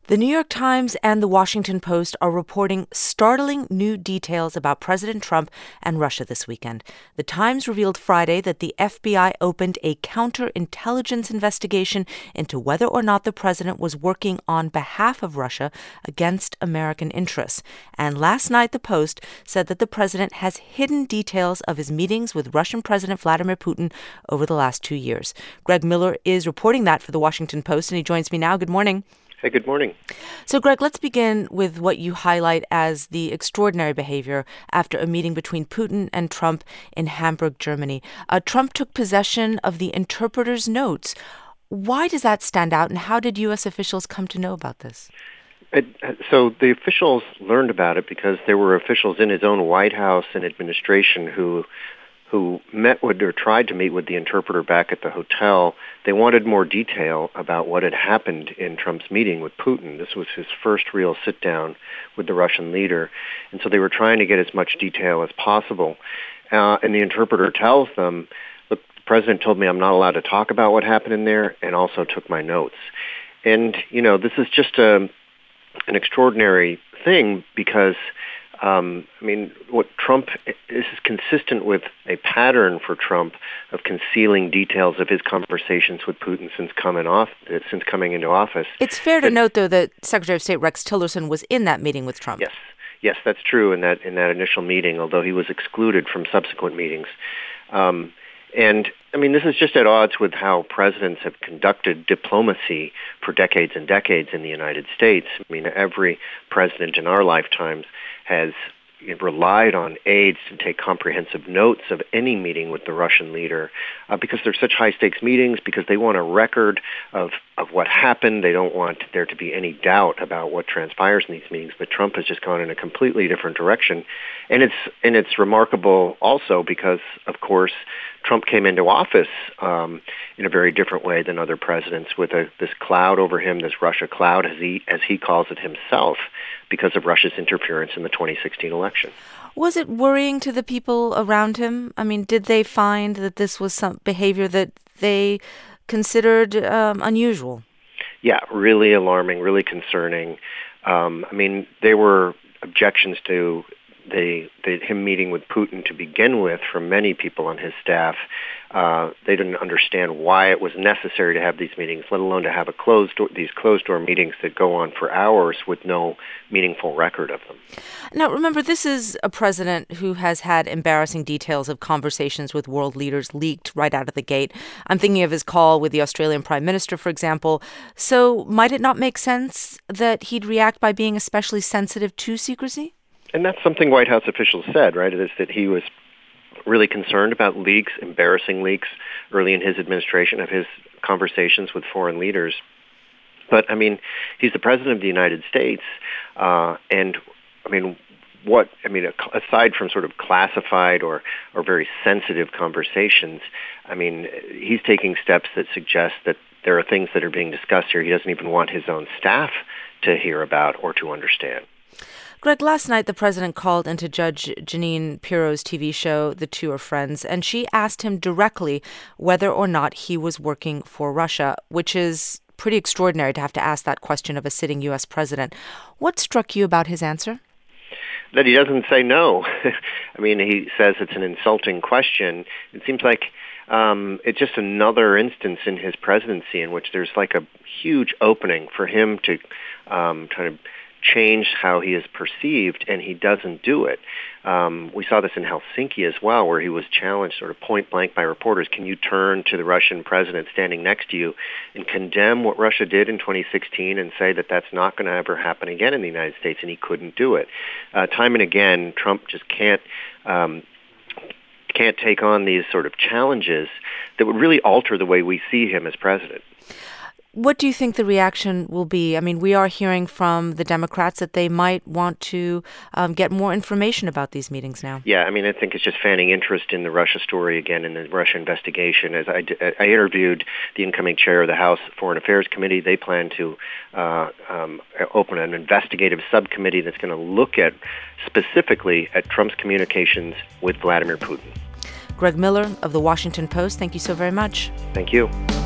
The New York Times and the Washington Post are reporting startling new details about President Trump and Russia this weekend. The Times revealed Friday that the FBI opened a counterintelligence investigation into whether or not the president was working on behalf of Russia against American interests. And last night, the Post said that the president has hidden details of his meetings with Russian President Vladimir Putin over the last 2 years. Greg Miller is reporting that for the Washington Post, and he joins me now. Good morning. Hey, good morning. So, Greg, let's begin with what you highlight as the extraordinary behavior after a meeting between Putin and Trump in Hamburg, Germany. Trump took possession of the interpreter's notes. Why does that stand out, and how did U.S. officials come to know about this? So the officials learned about it because there were officials in his own White House and administration who met with or tried to meet with the interpreter back at the hotel. They wanted more detail about what had happened in Trump's meeting with Putin. This was his first real sit-down with the Russian leader. And so they were trying to get as much detail as possible. And the interpreter tells them, look, the president told me I'm not allowed to talk about what happened in there, and also took my notes. And, you know, this is just an extraordinary thing because what Trump is consistent with a pattern for Trump of concealing details of his conversations with Putin since coming into office. It's fair to note, though, that Secretary of State Rex Tillerson was in that meeting with Trump. Yes, that's true in that initial meeting, although he was excluded from subsequent meetings. This is just at odds with how presidents have conducted diplomacy for decades and decades in the United States. I mean, every president in our lifetimes has relied on aides to take comprehensive notes of any meeting with the Russian leader because they're such high-stakes meetings, because they want a record of what happened. They don't want there to be any doubt about what transpires in these meetings. But Trump has just gone in a completely different direction. And it's remarkable also because, of course, Trump came into office in a very different way than other presidents, with this cloud over him, this Russia cloud, as he calls it himself, because of Russia's interference in the 2016 election. Was it worrying to the people around him? I mean, did they find that this was some behavior that they considered unusual? Yeah, really alarming, really concerning. There were objections to him meeting with Putin to begin with from many people on his staff. They didn't understand why it was necessary to have these meetings, let alone to have these closed-door meetings that go on for hours with no meaningful record of them. Now, remember, this is a president who has had embarrassing details of conversations with world leaders leaked right out of the gate. I'm thinking of his call with the Australian Prime Minister, for example. So might it not make sense that he'd react by being especially sensitive to secrecy? And that's something White House officials said, right? It is that he was really concerned about leaks, embarrassing leaks, early in his administration of his conversations with foreign leaders. But, he's the president of the United States, aside from sort of classified or very sensitive conversations, he's taking steps that suggest that there are things that are being discussed here he doesn't even want his own staff to hear about or to understand. Greg, last night the president called into Judge Jeanine Pirro's TV show, The Two Are Friends, and she asked him directly whether or not he was working for Russia, which is pretty extraordinary to have to ask that question of a sitting U.S. president. What struck you about his answer? That he doesn't say no. He says it's an insulting question. It seems like it's just another instance in his presidency in which there's like a huge opening for him to try to change how he is perceived, and he doesn't do it. We saw this in Helsinki as well, where he was challenged sort of point blank by reporters. Can you turn to the Russian president standing next to you and condemn what Russia did in 2016 and say that that's not going to ever happen again in the United States? And he couldn't do it. Time and again, Trump just can't take on these sort of challenges that would really alter the way we see him as president. What do you think the reaction will be? We are hearing from the Democrats that they might want to get more information about these meetings now. Yeah, I think it's just fanning interest in the Russia story again, in the Russia investigation. As I interviewed the incoming chair of the House Foreign Affairs Committee, they plan to open an investigative subcommittee that's going to look specifically at Trump's communications with Vladimir Putin. Greg Miller of The Washington Post, thank you so very much. Thank you.